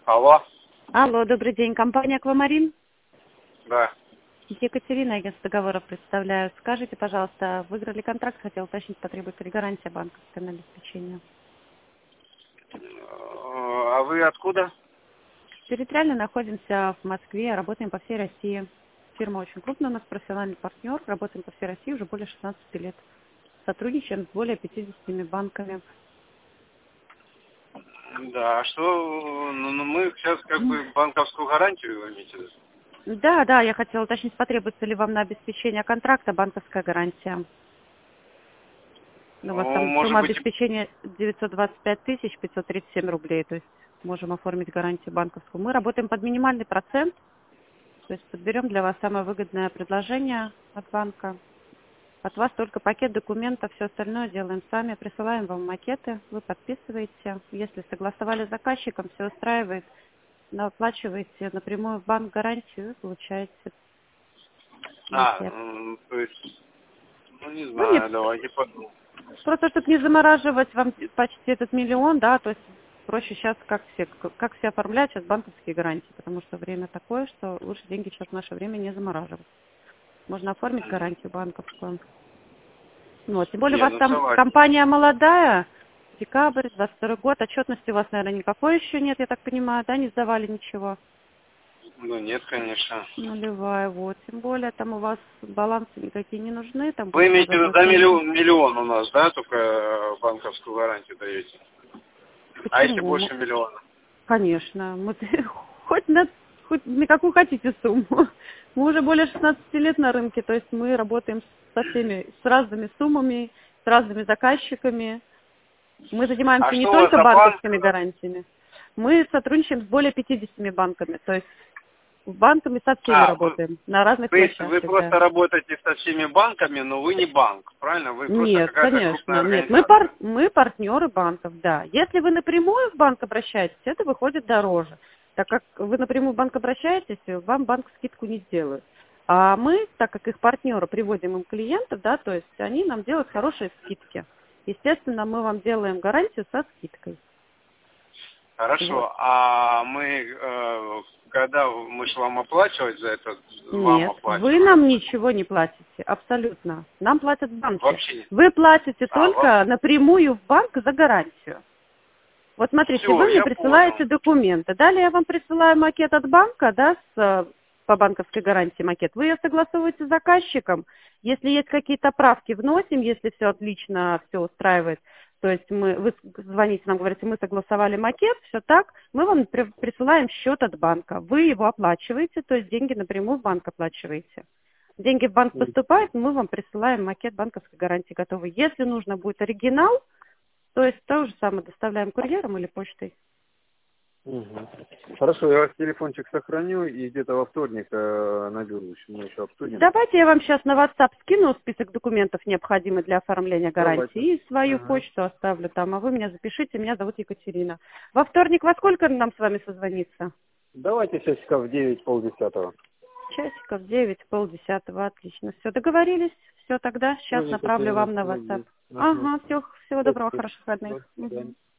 Алло, Алло, добрый день. Компания «Аквамарин». да. Екатерина, агентство договоров представляю. Скажите, пожалуйста, выиграли контракт, хотел уточнить, потребуется ли гарантия банковская на обеспечение? А вы откуда? Территориально находимся в Москве, работаем по всей России. Фирма очень крупная, у нас профессиональный партнер, работаем по всей России уже более 16 лет. Сотрудничаем с более 50 банками. Да, а что, ну, мы сейчас как бы банковскую гарантию вы имеете в виду? Да, я хотела уточнить, потребуется ли вам на обеспечение контракта банковская гарантия. У вас Ну, там может сумма быть, обеспечения 925 537 рублей, то есть можем оформить гарантию банковскую. Мы работаем под минимальный процент, то есть подберем для вас самое выгодное предложение от банка. От вас только пакет документов, все остальное делаем сами, присылаем вам макеты, вы подписываете. Если согласовали с заказчиком, все устраивает, оплачиваете напрямую в банк гарантию и получаете макет. то есть, ну, не Ну, нет, знаю, давайте подумаем. просто чтобы не замораживать вам почти этот миллион, да, то есть проще сейчас, как все оформляют сейчас банковские гарантии, потому что время такое, что лучше деньги сейчас в наше время не замораживать. Можно оформить гарантию банковскую. Ну, вот, тем более у Не, вас ну, там согласен. компания молодая, декабрь, 22 год, отчетности у вас, наверное, никакой еще нет, я так понимаю, да, не сдавали ничего. Ну, нет, конечно. Нулевая, вот. Тем более там у вас балансы никакие не нужны, там Вы будет имеете в виду, да, возобновление. миллион у нас, да, только банковскую гарантию даете? А если Почему? больше миллиона? Конечно, мы хоть на какую хотите сумму. Мы уже более 16 лет на рынке, то есть мы работаем с разными суммами, с разными заказчиками. Мы А занимаемся не что у вас только за банк? банковскими гарантиями, мы сотрудничаем с более 50 банками, то есть с банками со всеми А, работаем, на разных вы площадках, да. просто работаете со всеми банками, но вы не банк, правильно? Вы просто Нет, какая-то крупная конечно, нет. организация. Мы партнеры банков, да. Если вы напрямую в банк обращаетесь, это выходит дороже. Так как вы напрямую в банк обращаетесь, вам банк скидку не сделает. А мы, так как их партнеры, приводим им клиентов, да, то есть они нам делают хорошие скидки. Естественно, мы вам делаем гарантию со скидкой. Вот. Хорошо. А мы, когда мы же вам оплачивать за это, вам Нет, вы оплачиваем? нам ничего не платите, абсолютно. Нам платят банки. Вообще нет. Вы платите Вообще. только напрямую в банк за гарантию. Вот смотрите, Все, вы мне я понял. присылаете документы. Далее я вам присылаю макет от банка, да, по банковской гарантии макет. Вы ее согласовываете с заказчиком. Если есть какие-то правки, вносим, если все отлично, все устраивает. То есть вы звоните нам, говорите, мы согласовали макет, все так, мы вам присылаем счет от банка. Вы его оплачиваете, то есть деньги напрямую в банк оплачиваете. Деньги в банк поступают, мы вам присылаем макет банковской гарантии готовый. Если нужно будет оригинал, то есть то же самое доставляем курьером или почтой. Мгм. Хорошо, я ваш телефончик сохраню и где-то во вторник наберу, мы еще обсудим. Давайте я вам сейчас на WhatsApp скину список документов, необходимых для оформления Давайте. гарантии, и свою Ага. почту оставлю там, а вы меня запишите, меня зовут Екатерина. Во вторник во сколько нам с вами созвониться? Давайте часиков в 9, полдесятого. Часиков 9, полдесятого, отлично. Все, договорились? Все, тогда сейчас Тоже направлю Екатерина, вам на WhatsApp. надеюсь. Ага. Ага, всего доброго, Спасибо. хороших выходных. До свидания. Мгм.